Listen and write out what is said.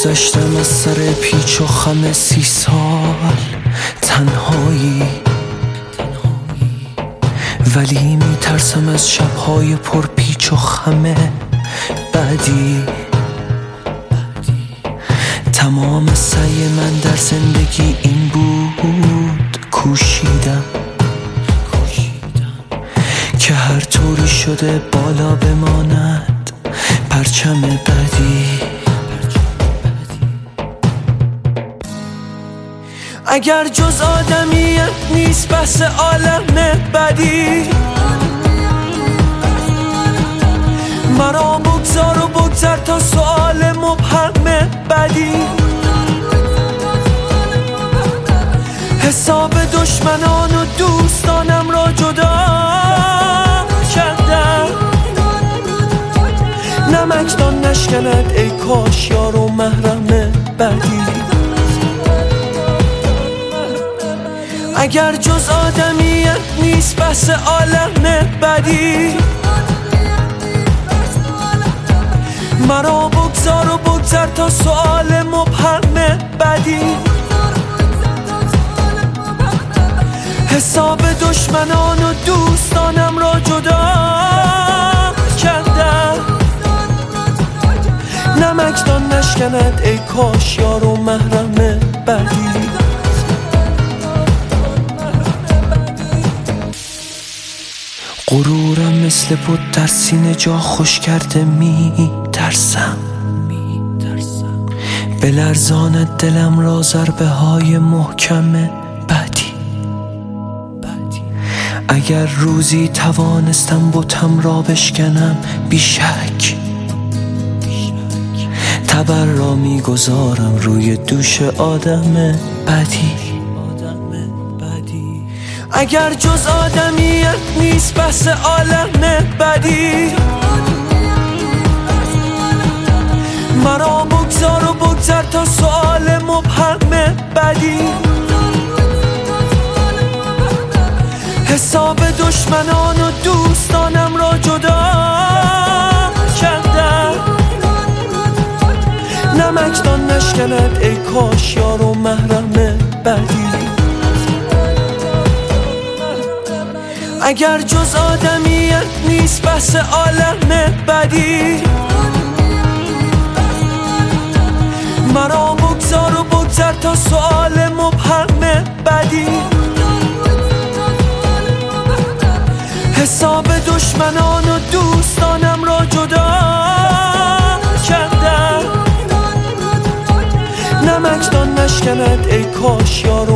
گذشتم از سر پیچ و خم 30 سال تنهایی، ولی میترسم از شبهای پر پیچ و خم بعدی. تمام سعی من در زندگی این بود کوشیدم که هر طوری شده بالا بماند پرچم بعدی. اگر جز آدمیت نیست بس عالم بدی، مرا بگذار و بگذر تا سؤال مبهم بدی. حساب دشمنان و دوستانم را جدا کردم، نمکدان نشکند ای کاش یار و محرم بدی. اگر جز آدمیت نیست بس عالم بدی، مرا بگذار و بگذر تا سؤال مبهم بدی. حساب دشمنان و دوستانم را جدا کردم، نمکدان نشکند ای کاش یار و محرم بدی. غرورم مثل بود در سینه جا خوش کرده، می ترسم بلرزاند دلم را ضربه های محکم بعدی. اگر روزی توانستم بتم را بشکنم بیشک، تبر را میگذارم روی دوش آدم بعدی. اگر جز آدمیت نیست بس عالم بدی، مرا بگذار و بگذر تا سؤال مبهم بدی. حساب دشمنان و دوستانم را جدا کردم، نمکدان نشکند ای کاش یار و محرم بدی. اگر جز آدمیت نیست بس عالم بدی، مرا بگذار و بگذر تا سؤال مبهم بدی. حساب دشمنان و دوستانم را جدا کردم، نمکدان نشکند ای کاش یار